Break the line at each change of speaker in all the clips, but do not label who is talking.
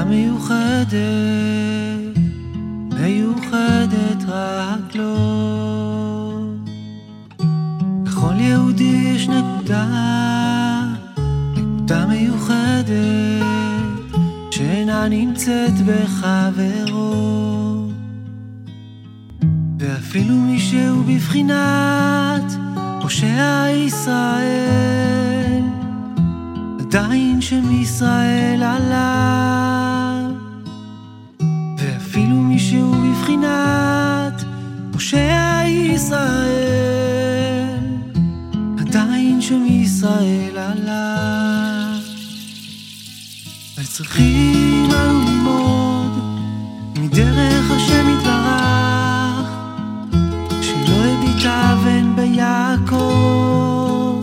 מיוחדת, מיוחדת רק לו. לכל יהודי יש נקודה, נקודה מיוחדת שאינה נמצאת בחברו. ואפילו מי שהוא בבחינת פושע ישראל, עדיין שם ישראל עליו. ואפילו מי שהוא בבחינת פושע ישראל, עדיין שם ישראל עליו. וצריכים אנו ללמוד מדרך השם יתברך, שלא הביט אבן ביעקב,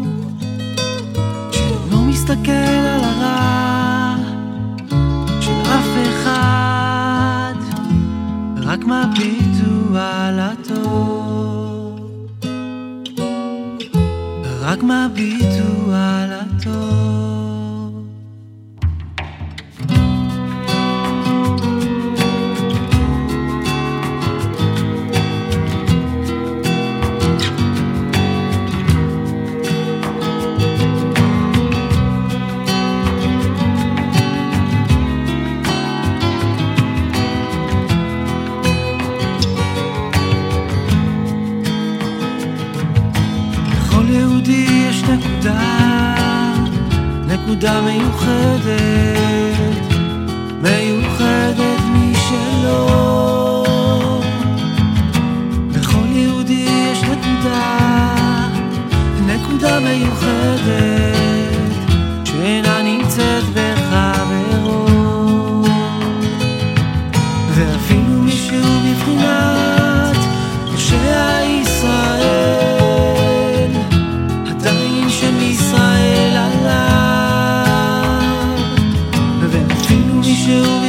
שלא מסתכל על הרע של אף אחד, רק מביט הוא על הטוב, רק מביט הוא על הטוב. ליהודי יש נקודה, נקודה מיוחדת, מיוחדת משלו. לכל יהודי יש נקודה, נקודה מיוחדת שאינה נמצאת בחברו. ואפילו מישהו בבחינת פושע ישראל, עדיין שם ישראל עליו. ואפילו מישהו